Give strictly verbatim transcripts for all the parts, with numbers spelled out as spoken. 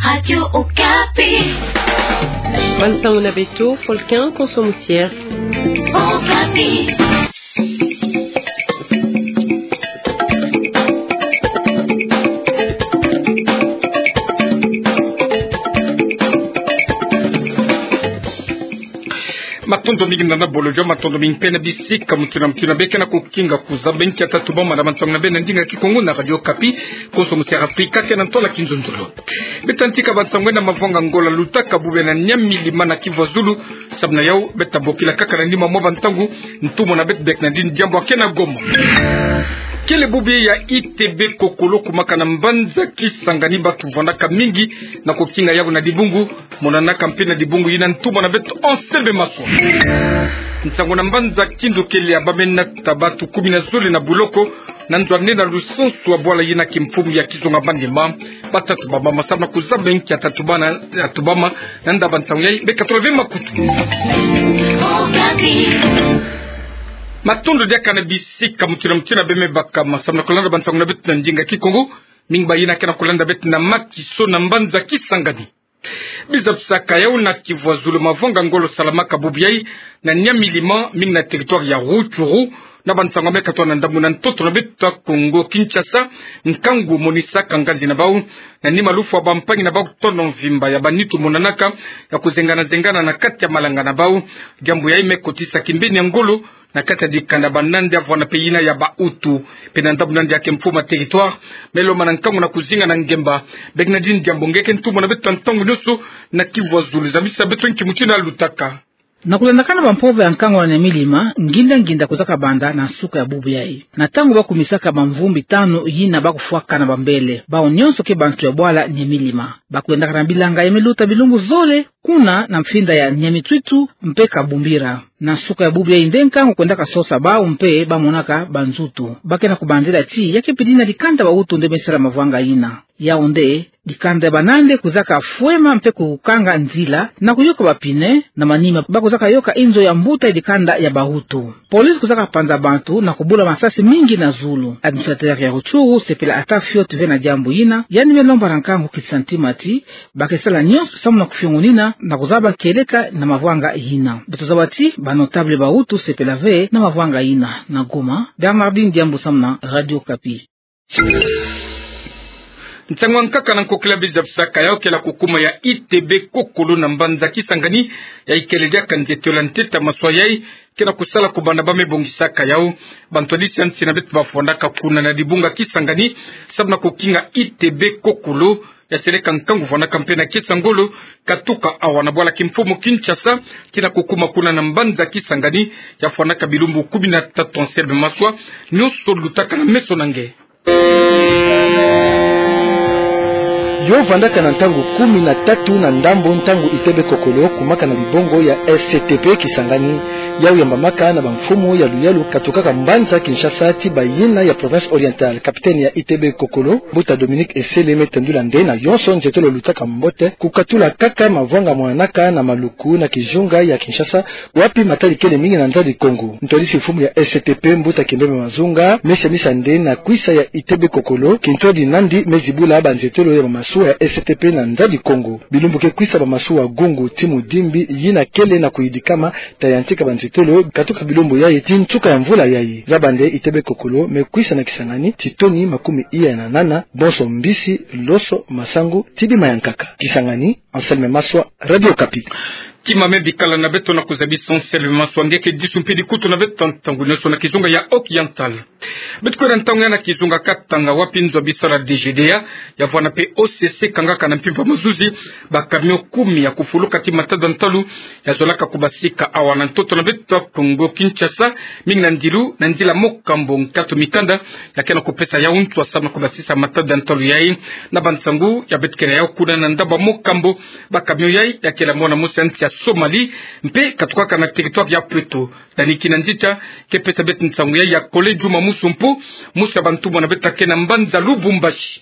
Radio Okapi. Bantango na beto, Folquin, Consomoussière. Okapi. Matondo mingi na bolojo matondo mingi pena bisika mutuna mutuna beke na kukinga kuza benki atatu bomba na matondo na bena ndinga kikongo na Radio Okapi Consomoussière Afrika tena ntola kinzonzolo betantika batangwe na mavonga ngola lutaka bube na nyamilima na Kivu Zulu sabna yao betabokila kaka na ndima mwa bantangu ntumo na bet bek na ndini jambo akena Goma. Kele bubi ya I T B kokolo kumaka na mbanza kisangani batu vonaka mingi na kukinga yabo na dibungu monana kampena dibungu yina ntumo na beto onselbe maso nsango na mbanza kindu kele abamena tabatu kumi na zuli na buloko na nzwane na lusensu wa bwala yina kimfumu ya kizonga bandima batatu baba masabna kuzaba inki atatubana atubama na ndaba nsango ya beka tulave makutu Matondo dia kana bisika mutuna mutuna beme baka masamna kulanda bantangu na betu na njinga kikongo mingba yina kena kulanda betu na makiso na mbanza kisangani bizapsaka yao na Kivu Zulu mavonga ngolo salamaka bubiyai na nyamilima ming na territoire ya Rutshuru na bantangu meka tuwa na ndamu na ntoto na betu Kongo Kinshasa nkangu monisa kangazi na bau na nima lufu wa bampangi na bau tono mvimba ya banitu monanaka ya kuzengana zengana na kati ya malanga na bau jambu ya ime kotisa kimbeni ya ngolo na kata di kanda banande avwana peyina ya bautu penandabu nandi ya kemfuma territoire melo manankangu na kuzinga na ngemba begnadine diambongeke ntumo na betu antangu nusu na Kivu Zulu zamisa betu nkimutina lutaka na kulandakana bampova ya nkango na nyamilima nginda nginda kuzaka banda na suka ya bubu yai na tangu bakumisaka bamvumbi tano yina bakufuaka na bambele bao nyonso ke bantu ya bwala nyamilima bakuendaka na bilanga ya miluta bilungu zole kuna na mfinda ya nyamitwitu mpeka bumbira na suka ya bubu yai ndenkango kuendaka sosa bao mpe bamonaka banzutu bake na kubanzela ti yake pidina likanda ba utu ndemesera mavwanga ina yaonde dikanda banande kuzaka fuema mpe kukanga nzila na kuyoka bapine na manima bakuzaka yoka inzo ya mbuta idikanda ya bahutu polisi kuzaka panza bantu na kubula masasi mingi na Zulu administrateur ya Rutshuru sepela atafio tuve na jambo ina yani melomba rankangu kisantimati bakesala nyonso samu na kufiongunina na kuzaba keleka na mavwanga ina betuzabati banotable bahutu sepela ve na mavwanga ina na Goma. Bernardine Diambo samna Radio Okapi. Ntangwa nkaka na nkokela bizapsaka yao kela kukuma ya I T B kokolo na mbanza kisangani ya ikeledia kanzetiola nteta maswa yai kena kusala kubanda bame bongisaka yao bantwadisi ansi na betu bafondaka kuna na dibunga kisangani sabna kukinga I T B kokolo ya seleka nkangu vwana kampena kisangolo katuka awana bwala kimfumo Kinshasa kena kukuma kuna na mbanza kisangani ya fondaka bilumbu kumi na tatu anselbe maswa nyoso lutaka na meso nange yo vandaka na ntango kumi na tatu na ndambo ntango I T B kokolo kumaka na libongo ya S C T P Kisangani yao ya mamaka na bamfumo ya luyalu katokaka mbanza Kinshasa ti bayina ya province orientale kapiteni ya I T B kokolo Buta Dominique Esele metendula nde na yonso nzetolo lutaka mbote kukatula kaka mavonga mwanaka na maluku na kijunga ya Kinshasa wapi matali kele mingi na ndadi Kongo ntolisi mfumo ya S C T P Mbuta Kimbebe Mazunga mesha misa nde na kuisa ya I T B kokolo kintodi nandi mezibula banzetolo ya masu ya S C T P na ndadi Kongo bilumbuke kuisa bamasuwa gungu timu dimbi yina kele na kuidikama tayantika banzetolo katuka bilumbu yaye tintuka ya mvula yaye zabande I T B kokolo mekuisa na Kisangani titoni makumi iya na nana bonso mbisi loso masangu tibi mayankaka Kisangani Anselme Maswa Radio Okapi. Kimame bikala na beto na kuzabi Anselme Maswa ngeke disumpidi kutu na beto ntangu neso na kizunga ya Occidental betu kwa ntangu ya na kizunga katanga wapi nzo bisara D G D A ya vwana pe O C C kangaka na mpimpa mazuzi bakamio kumi ya kufuluka timatada ntalu ya zolaka kubasika awana ntoto na beto Kongo Kinshasa mingi na ndilu na ndila mokambo nkato mikanda ya kena kupesa ya untu asama kubasisa matada ntalu yai na bansangu ya betu kena yao kuna na ndaba mokambo bakamio yai ya kela mwana musi anti ya Somali mpe katukaka na territoire ya Pweto dani kinanjita ke pesa betu nsangu yai ya kole juma musumpu musa bantu mwana beta kena mbanza Lubumbashi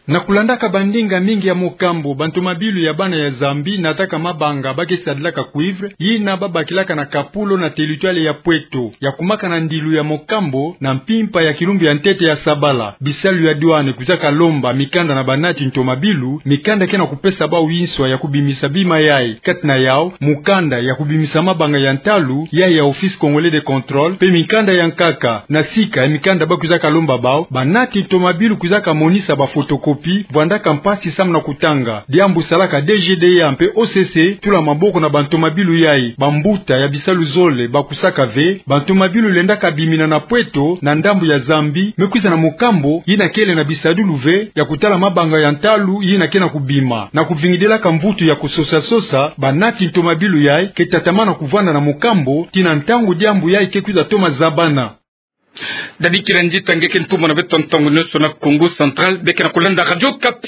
Na kulandaka bandinga mingi ya mokambo bantu mabilu ya bana ya Zambi nataka mabanga bakesadilaka kuivre yina babakilaka na kapulo na teritwale ya Pweto ya kumaka na ndilu ya mokambo na mpimpa ya kilumbi ya ntete ya Sabala bisalu ya douane kuzaka lomba mikanda na banati ntomabilu mikanda kena kupesa ba winswa ya kubimisa bima yai katina yao mukanda ya kubimisa mabanga ya ntalu yai ya office congolais de contrôle pe mikanda ya nkaka na sika mikanda ba kuzaka lomba bao banati ntomabilu kuzaka monisa ba fotokopi vanda kampasi samna kutanga diambu salaka D G D A mpe O C C tula maboko na bantomabilu yai bambuta ya bisalu zole bakusaka ve bantomabilu lendaka bimina na Pweto na ndambu ya Zambi mekuiza na mokambo yina kele na bisadulu ve ya kutala mabanga ya ntalu yina kena kubima na kuvingidela kambutu ya kusosa sosa banati ntomabilu yai ketatamana kuvanda na mokambo tina ntangu diambu yai kekuiza toma zabana. Dadi kiranji tangeke ntuma na beton tongo nyonso na Congo Central beke na kulanda Radio Kapi.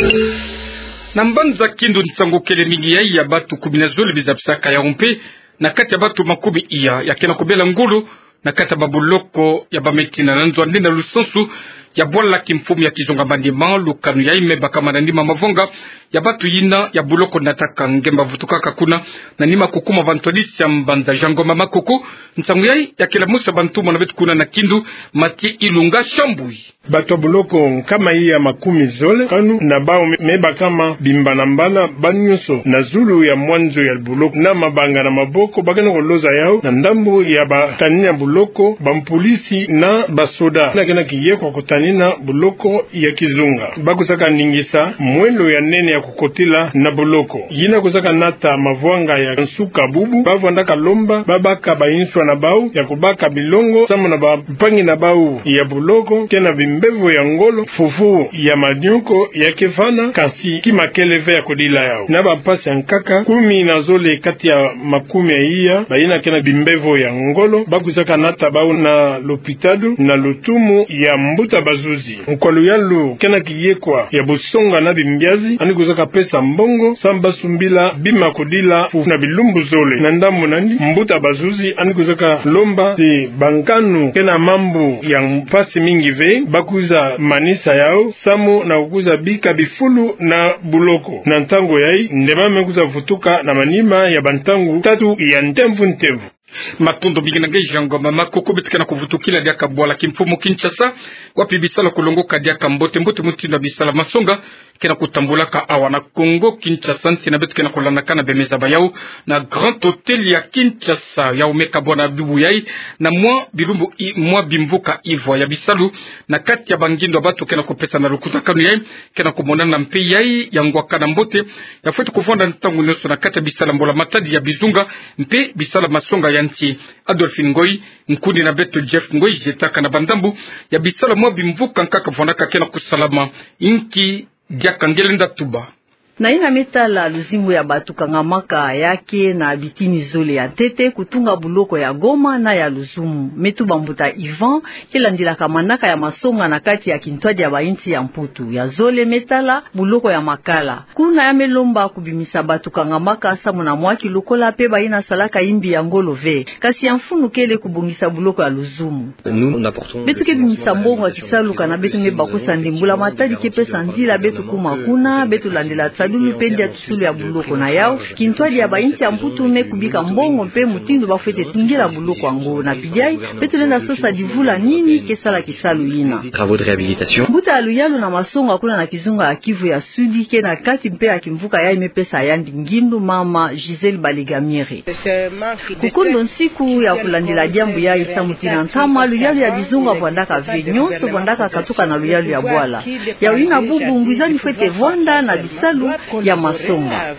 Na mbanza kindu ntango kele mingi ya batu kubina zole bizabisaka ya umpe na kati ya batu makumi iya ya kena kubela ngulu na kati ya babuloko ya bametina na nzwa ndina lusensu ya bwala kimfumu ya kizonga bandima lukanu ya ime baka manandima mavonga ya batu yina ya buloko nataka ngemba vutukaka kuna na nima kukuma vantolisi ya mbanda jango mama koko ntangu yai ya kila musa bantuma na betu kuna na kindu mati ilunga shambui bato buloko kama hii ya makumi zole kanu na bao meba kama bimba na mbala banyuso na zulu ya mwanzo ya buloko na mabanga na maboko bagana koloza yao na ndambu ya batanina buloko bampolisi na basoda na kena kiye kwa kutanina buloko ya kizunga bakusaka ningisa mwelo ya nene ya kukotila na buloko yina kusaka nata mavwanga ya nsuka bubu bavwandaka lomba babaka bainswa na bau ya kubaka bilongo samu na bapangi na bau ya buloko kena bimbevo ya ngolo fufu ya madioko ya kefana kasi kimakeleve ya kodila yao na bapasi ya nkaka kumi na zole kati ya makumi ya iya bayina kena bimbevo ya ngolo bakusaka nata bau na lopitado na lutumu ya mbuta bazuzi mkwalo yalu kena kiyekwa ya busonga na bimbiazi ani kuzaka pesa mbongo samba sumbila bima kodila fufu na bilumbu zole na ndamu nandi mbuta bazuzi ani kuzaka lomba si bankanu kena mambu ya mpasi mingi ve bakuza manisa yao samu na kukuza bika bifulu na buloko na ntango yai ndema mekuza futuka na manima ya bantangu tatu ya ntemvu ntevu matondo bigina ngejango mama koko bitikana kuvutukila dia kabwala kimfumu Kinshasa wapi bisala kulongoka dia kambote mbote mutinda bisala masonga kena kutambulaka awa na Congo Kinshasa ntina bitikana kulanaka na bemeza bayao na Grand Hotel ya Kinshasa ya umeka bwana bibu yai na mwa bilumbu i, mwa bimvuka ivo ya bisalu na kati ya bangindo batu kena kupesa na rukuta kanu yai kena kumonana na mpe yai ya ngwaka na mbote ya fwetu kufanda ntangu nyoso na kati ya bisala mbola matadi ya bizunga mpe bisala masonga ya nti Adolphine Ngoi nkuni na beto Jeff Ngoi jetaka na bandambu ya bisala mwa bimvuka nkaka vondaka kena kusalama inki diaka ngelenda tuba na ina metala luzimu ya batu kangamaka yake na bitini zole ya tete kutunga buloko ya Goma na ya luzumu metu bambuta Ivan kila ndila kamanaka ya masonga na kati ya kintwaji ya bainti ya mputu ya zole metala buloko ya makala kuna ya melomba kubimisa batu kangamaka samu na mwaki lukola pe baina salaka imbi ya ngolo ve kasi ya mfunu kele kubungisa buloko ya luzumu betu ke bimisa mbongo kisaluka na betu mebakusa ndimbula matadi kepesa nzila betu kumakuna betu landela dulu pendia tusulu ya buloko na yao kintwali ya bainti ya mputu me kubika mbongo mpe mutindo bafete tingila buloko ango na pijai betu lenda sosa divula nini kesala kisalu yina travaux de réhabilitation mbuta aluyalo na masongo akuna na kizunga ya Kivu ya Sudi ke na kati mpe akimvuka ya imepesa yandi ngindu mama Giselle Baligamire kukondo nsiku ya kulandila diambu ya isa mutina ntama luyalo ya bizunga vwandaka venyonso vwandaka katuka na luyalo ya bwala ya wina bubu mbwizani fete vwanda na bisalu ya masonga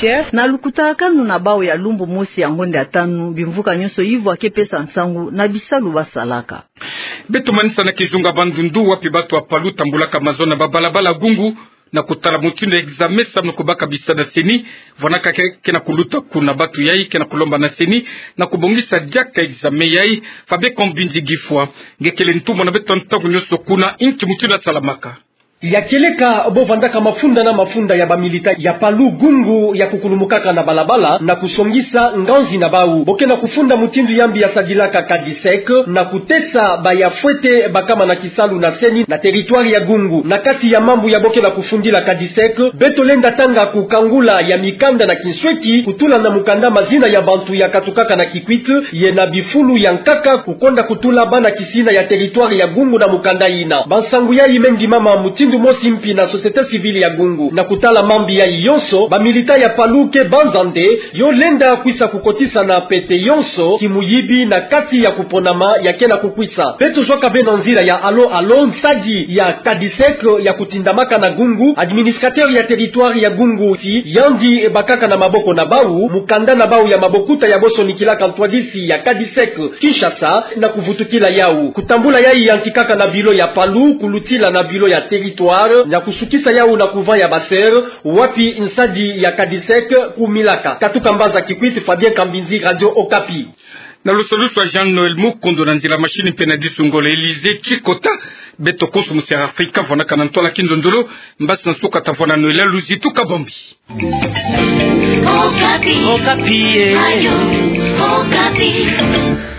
na lukuta kanu na bao ya lumbu mosi ya ngonde atanu bimvuka nyonso ivo akepesa nsangu na bisalu basalaka beto manisa na kizunga bandundu wapi batu wa palu tambulaka mazona babalabala gungu na kutala mutindo examen samno kubaka bisada seni vonaka kena kuluta kuna batu yai kena kulomba na seni na kubongisa jaka examen yai fabe kombinji gifwa ngekele ntumo na beto ntaku nyoso kuna inchi mutindo salamaka yakeleka bovandaka mafunda na mafunda ya bamilita ya palu gungu ya kukulumukaka na balabala na kusongisa nganzi na bau bokena kufunda mutindu yambi ya sadilaka kadisek na kutesa bayafwete bakama na kisalu na seni na teritwari ya gungu na kati ya mambu ya bokena kufundila kadisek betolenda tanga kukangula ya mikanda na kinsweki kutula na mukanda mazina ya bantu ya katukaka na kikwit ye na bifulu ya nkaka kukonda kutula bana kisina ya teritwari ya gungu na mukanda ina bansangu ya imengi mama mutindu Ndu mosi mpi na societe civile ya gungu na kutala mambi ya yonso ba milita ya paluke banzande yo lenda kuisa kukotisa na pete yonso kimuyibi na kati ya kuponama ya kena kukwisa peto joka bena nzira ya alo alo nsadi ya kadisek ya kutindamaka na gungu administrateur ya territoire ya gungu ti yandi bakaka na maboko na bau mukanda na bau ya mabokuta ya boso nikilaka ntwadisi ya kadisek Kinshasa na kuvutukila yau kutambula yai yantikaka na bilo ya palu kulutila na bilo ya territoire na kusukisa yao na kuva ya baser wapi nsadi ya kadisek kumilaka katuka mbaza kikwiti Fabien Kambinzi Radio Okapi na lusolusu Jean Noel Mukondo na nzila mashini pena disungole Elise Chikota beto konsu musia Afrika vona kanantola kindondolo mbasi nsuka tavona Noel Luzitu Kabombi Okapi Okapi Ayo Okapi